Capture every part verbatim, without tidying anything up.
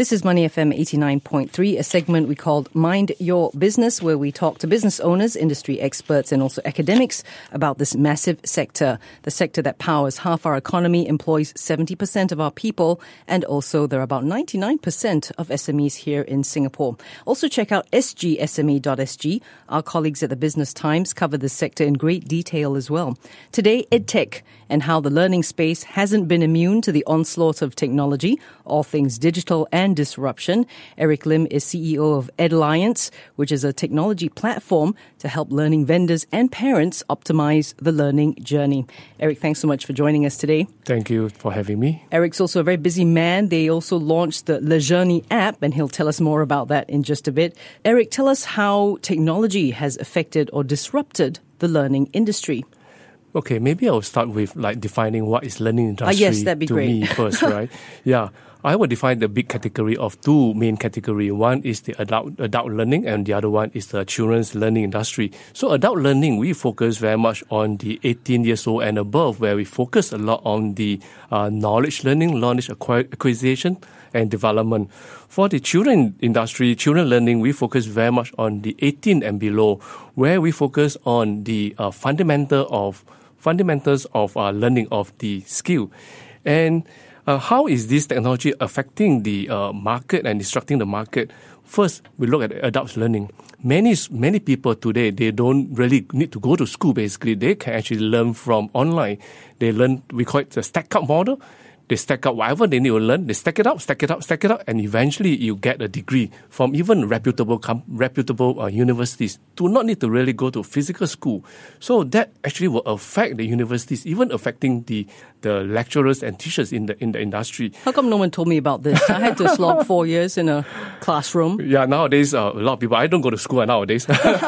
This is Money F M eighty-nine point three, a segment we called Mind Your Business, where we talk to business owners, industry experts, and also academics about this massive sector, the sector that powers half our economy, employs seventy percent of our people, and also there are about ninety-nine percent of S M Es here in Singapore. Also check out s g s m e dot s g. Our colleagues at the Business Times cover this sector in great detail as well. Today, EdTech and how the learning space hasn't been immune to the onslaught of technology, all things digital and disruption. Eric Lim is C E O of EdAlliance, which is a technology platform to help learning vendors and parents optimize the learning journey. Eric, thanks so much for joining us today. Thank you for having me. Eric's also a very busy man. They also launched the LeJourney app, and he'll tell us more about that in just a bit. Eric, tell us how technology has affected or disrupted the learning industry. Okay, maybe I'll start with like defining what is learning industry ah, yes, that'd be to great. me first, right? Yeah, I would define the big category of two main categories. One is the adult adult learning, and the other one is the children's learning industry. So adult learning, we focus very much on the eighteen years old and above, where we focus a lot on the uh, knowledge learning, knowledge acquire, acquisition, and development. For the children industry, children learning, we focus very much on the eighteen and below, where we focus on the uh, fundamental of fundamentals of uh, learning of the skill. And uh, how is this technology affecting the uh, market and disrupting the market? First, we look at adults learning. Many many people today, they don't really need to go to school, basically. They can actually learn from online. They learn, we call it the stack-up model. They stack up whatever they need to learn. They stack it up, stack it up, stack it up, and eventually you get a degree from even reputable com- reputable uh, universities. Do not need to really go to physical school. So that actually will affect the universities, even affecting the the lecturers and teachers in the in the industry. How come no one told me about this? I had to slog four years in a classroom. Yeah, nowadays uh, a lot of people. I don't go to school nowadays.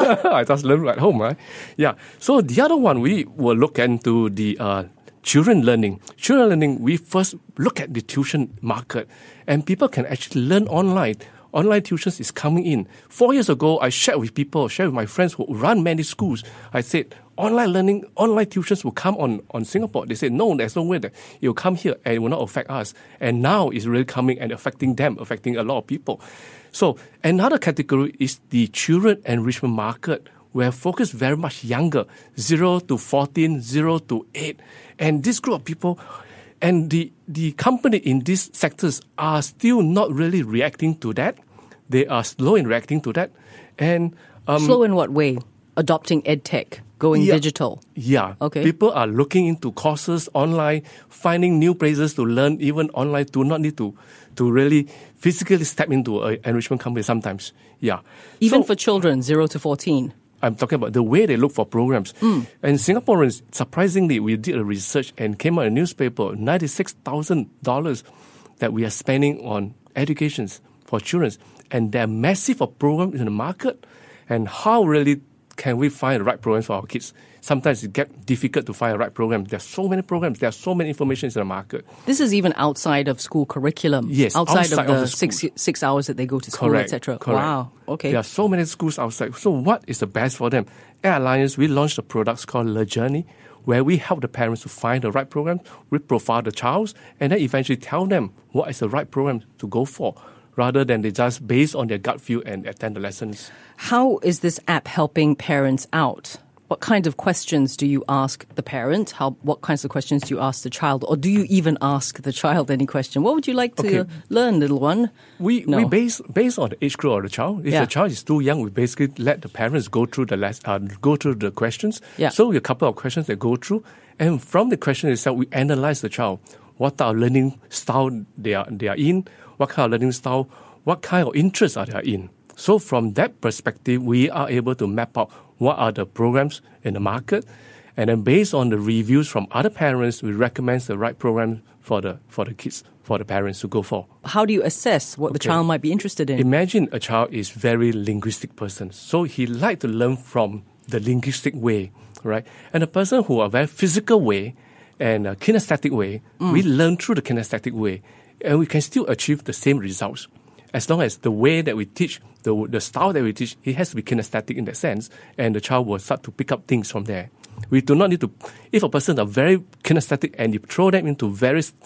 I just learn at home, right? Yeah. So the other one we will look into the uh, Children learning. Children learning, we first look at the tuition market, and people can actually learn online. Online tuitions is coming in. Four years ago, I shared with people, shared with my friends who run many schools. I said, online learning, online tuitions will come on, on Singapore. They said, no, there's no way that it will come here and it will not affect us. And now it's really coming and affecting them, affecting a lot of people. So another category is the children enrichment market, where focus very much younger, zero to fourteen, zero to eight. And this group of people and the, the company in these sectors are still not really reacting to that. They are slow in reacting to that. And um, Slow in what way? Adopting EdTech, going yeah, digital? Yeah. Okay. People are looking into courses online, finding new places to learn, even online, do not need to, to really physically step into an enrichment company sometimes. Yeah. Even so, for children, zero to fourteen? I'm talking about the way they look for programs. Mm. And Singaporeans, surprisingly, we did a research and came out in a newspaper, ninety-six thousand dollars that we are spending on educations for children. And there are massive programs in the market. And how really can we find the right programs for our kids? Sometimes it gets difficult to find the right program. There are so many programs. There are so many information in the market. This is even outside of school curriculum. Yes, outside, outside of the, of the six six hours that they go to school, correct, et cetera. Correct. Wow. Okay. There are so many schools outside. So what is the best for them? At Alliance, we launched a product called LeJourney, where we help the parents to find the right program, we profile the child, and then eventually tell them what is the right program to go for, rather than they just based on their gut feel and attend the lessons. How is this app helping parents out? What kinds of questions do you ask the parent? How? What kinds of questions do you ask the child? Or do you even ask the child any question? What would you like to okay. learn, little one? We no. we base based on the age group of the child. If yeah. the child is too young, we basically let the parents go through the less, uh, go through the questions. Yeah. So a couple of questions they go through, and from the question itself, we analyze the child. What type of learning style they are they are in? What kind of learning style? What kind of interests are they in? So from that perspective, we are able to map out what are the programs in the market, and then based on the reviews from other parents, we recommend the right program for the for the kids, for the parents to go for. How do you assess what okay. the child might be interested in? Imagine a child is very linguistic person, so he like to learn from the linguistic way, right? And a person who are very physical way and a kinesthetic way, mm. we learn through the kinesthetic way, and we can still achieve the same results. As long as the way that we teach, the the style that we teach, it has to be kinesthetic in that sense, and the child will start to pick up things from there. We do not need to, if a person is very kinesthetic and you throw them into very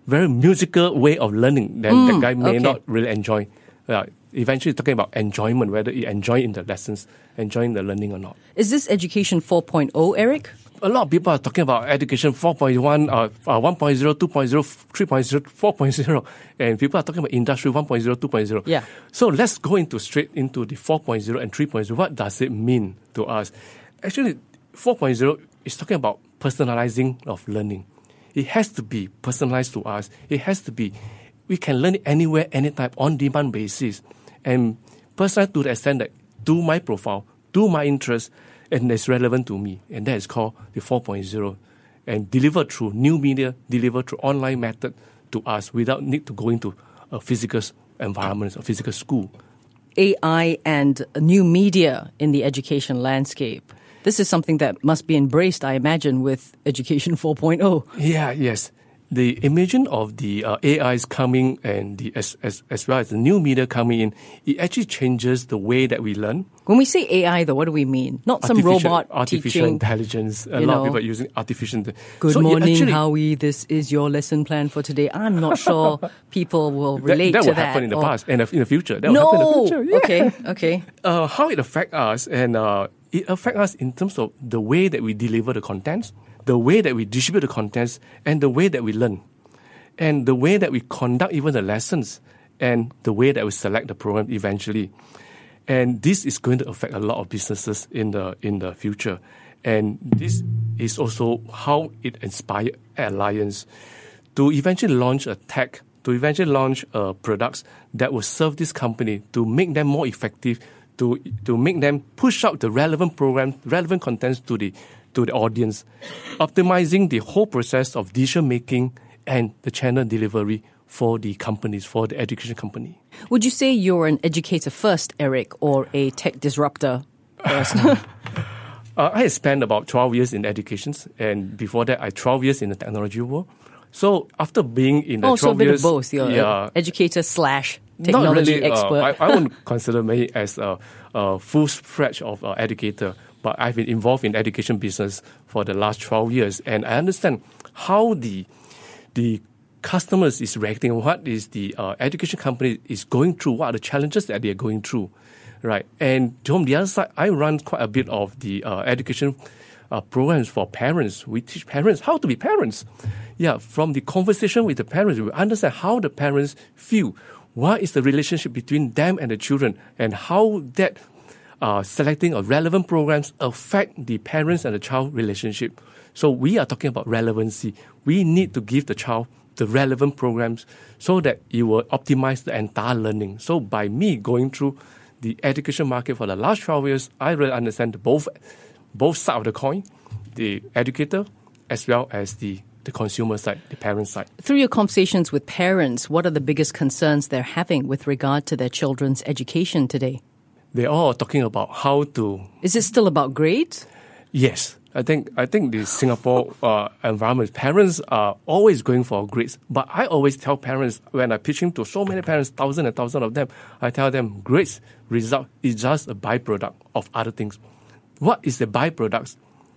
very musical way of learning, then Mm, the guy may okay. not really enjoy. Uh, eventually, talking about enjoyment, whether you enjoy in the lessons, enjoying the learning or not. Is this education four point oh, Eric? A lot of people are talking about education four point one, uh, uh, one point oh, two point oh, three point oh, four point oh, and people are talking about industry one point oh, two point oh. Yeah. So let's go into straight into the four point oh and three point oh. What does it mean to us? Actually, four point oh is talking about personalizing of learning. It has to be personalized to us. It has to be, we can learn it anywhere, anytime, on demand basis, and personalized to the extent that to my profile, to my interest, and it's relevant to me. And that is called the four point oh. And delivered through new media, delivered through online method to us without need to go into a physical environment, a physical school. A I and new media in the education landscape. This is something that must be embraced, I imagine, with Education four point oh. Yeah, yes. The imagine of the uh, A Is coming and the as, as as well as the new media coming in, it actually changes the way that we learn. When we say A I, though, what do we mean? Not some Artificial- robot artificial teaching. intelligence. A you lot know, of people are using artificial intelligence. Good So it morning, actually- Howie. This is your lesson plan for today. I'm not sure people will that, relate that to will that. happen in the or- past and in the future. That will No. happen in the future. Yeah. Okay. Okay. Uh, how it affects us, and uh, it affects us in terms of the way that we deliver the contents, the way that we distribute the contents, and the way that we learn, and the way that we conduct even the lessons, and the way that we select the program eventually. And this is going to affect a lot of businesses in the in the future. And this is also how it inspired Alliance to eventually launch a tech, to eventually launch uh, products that will serve this company to make them more effective, to to make them push out the relevant program, relevant contents to the to the audience, optimizing the whole process of decision making and the channel delivery for the companies, for the education company. Would you say you're an educator first, Eric, or a tech disruptor first? Uh, I spent about twelve years in education, and before that, I twelve years in the technology world. So after being in the oh, so a twelve bit years, of both. You're yeah, an educator slash not technology really, uh, expert. I, I wouldn't consider me as a, a full-fledged of uh, educator, but I've been involved in education business for the last twelve years, and I understand how the the customers is reacting, what is the uh, education company is going through, what are the challenges that they are going through, right? And from the other side, I run quite a bit of the uh, education uh, programs for parents. We teach parents how to be parents. Yeah, from the conversation with the parents, we understand how the parents feel, what is the relationship between them and the children, and how that uh, selecting of relevant programs affect the parents and the child relationship. So we are talking about relevancy. We need to give the child the relevant programs so that it will optimize the entire learning. So by me going through the education market for the last twelve years, I really understand both both sides of the coin, the educator as well as the, the consumer side, the parent side. Through your conversations with parents, what are the biggest concerns they're having with regard to their children's education today? They're all talking about how to... Is it still about grades? Yes. I think I think the Singapore uh, environment, parents are always going for grades. But I always tell parents, when I pitch him to so many parents, thousands and thousands of them, I tell them grades result is just a byproduct of other things. What is the byproducts?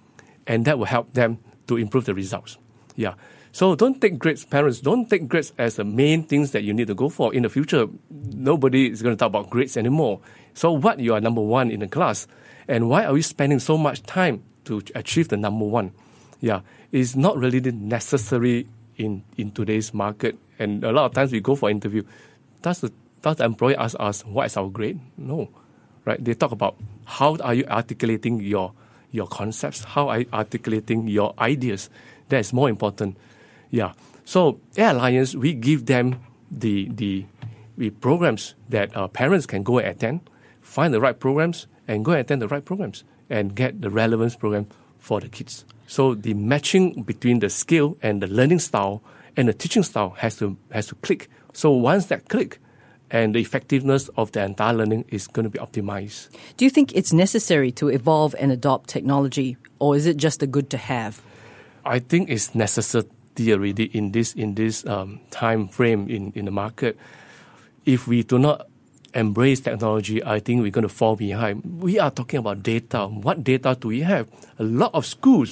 And that will help them to improve the results. Yeah. So don't take grades, parents, don't take grades as the main things that you need to go for. In the future, nobody is going to talk about grades anymore. So what, you are number one in the class. And why are we spending so much time to achieve the number one? Yeah, it's not really necessary in, in today's market. And a lot of times we go for interview. Does the, does the employer ask us, what is our grade? No, right? They talk about how are you articulating your, your concepts? How are you articulating your ideas? That is more important. Yeah. So Air Alliance, we give them the, the, the programs that uh, parents can go and attend, find the right programs, and go and attend the right programs, and get the relevance program for the kids. So the matching between the skill and the learning style and the teaching style has to has to click. So once that click, and the effectiveness of the entire learning is going to be optimized. Do you think it's necessary to evolve and adopt technology, or is it just a good to have? I think it's necessary already in this in this um, time frame in, in the market. If we do not embrace technology, I think we're going to fall behind. We are talking about data. What data do we have? A lot of schools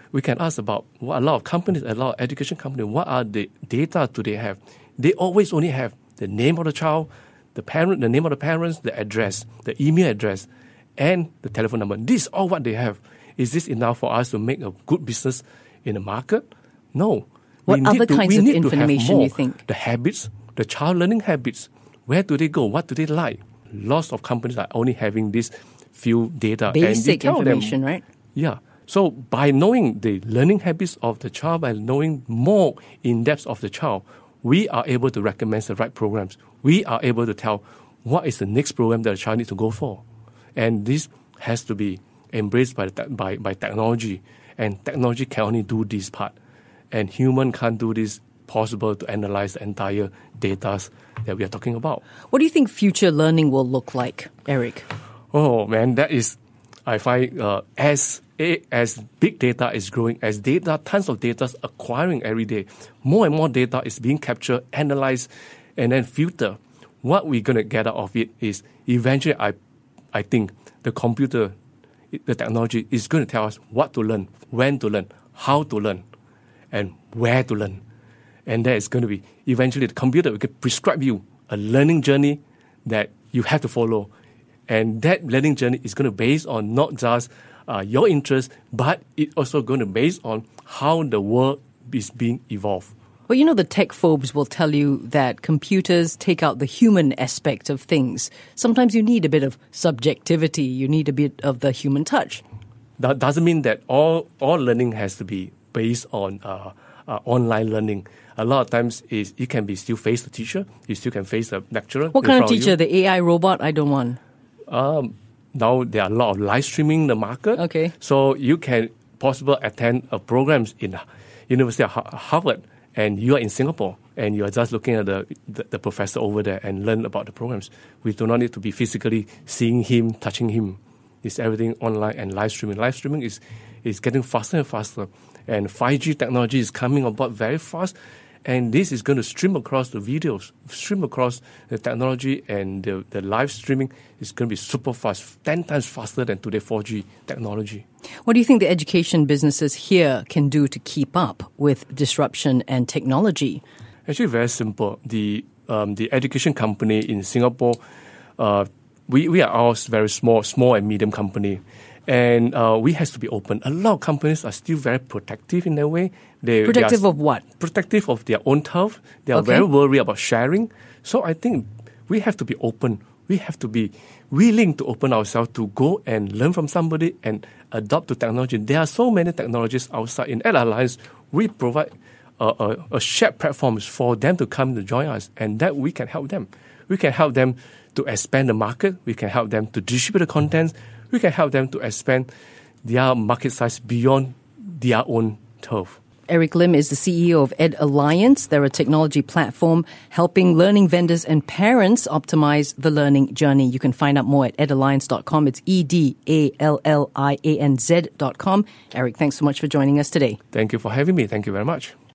we can ask about what a lot of companies, a lot of education companies, what are the data do they have? They always only have the name of the child, the parent, the name of the parents, the address, the email address, and the telephone number. This is all what they have. Is this enough for us to make a good business in the market? No. What we other need to, kinds we of need information to have more. you think? The habits, the child learning habits. Where do they go? What do they like? Lots of companies are only having this few data. Basic and information, them, right? Yeah. So by knowing the learning habits of the child, by knowing more in depth of the child, we are able to recommend the right programs. We are able to tell what is the next program that the child needs to go for. And this has to be embraced by, the, by, by technology. And technology can only do this part. And human can't do this possible to analyze the entire data that we are talking about. What do you think future learning will look like, Eric? Oh, man, that is, I find, uh, as as big data is growing, as data, tons of data is acquiring every day, more and more data is being captured, analyzed, and then filtered. What we're going to get out of it is eventually, I, I think, the computer, the technology is going to tell us what to learn, when to learn, how to learn, and where to learn. And that is going to be, eventually, the computer will prescribe you a learning journey that you have to follow. And that learning journey is going to be based on not just uh, your interest, but it's also going to be based on how the world is being evolved. Well, you know, the tech phobes will tell you that computers take out the human aspect of things. Sometimes you need a bit of subjectivity. You need a bit of the human touch. That doesn't mean that all, all learning has to be based on uh, uh, online learning. A lot of times is you can be still face the teacher. You still can face the lecturer. What kind of teacher? The A I robot? I don't want. Um, now there are a lot of live streaming in the market. Okay. So you can possibly attend a programs in University of Harvard, and you are in Singapore, and you are just looking at the, the, the professor over there and learn about the programs. We do not need to be physically seeing him, touching him. It's everything online and live streaming. Live streaming is, is getting faster and faster, and five G technology is coming about very fast. And this is going to stream across the videos, stream across the technology, and the, the live streaming is going to be super fast, ten times faster than today four G technology. What do you think the education businesses here can do to keep up with disruption and technology? Actually, very simple. The um, the education company in Singapore, uh, we, we are all very small, small and medium company. And uh, we have to be open. A lot of companies are still very protective in their way. They, protective they of what? Protective of their own turf. They are okay. very worried about sharing. So I think we have to be open. We have to be willing to open ourselves to go and learn from somebody and adopt to technology. There are so many technologies outside. In Ed Alliance, we provide a, a, a shared platforms for them to come to join us, and that we can help them. We can help them to expand the market. We can help them to distribute the content. We can help them to expand their market size beyond their own turf. Eric Lim is the C E O of Ed Alliance. They're a technology platform helping learning vendors and parents optimize the learning journey. You can find out more at ed alliance dot com. It's E D A L L I A N Z dot com. Eric, thanks so much for joining us today. Thank you for having me. Thank you very much.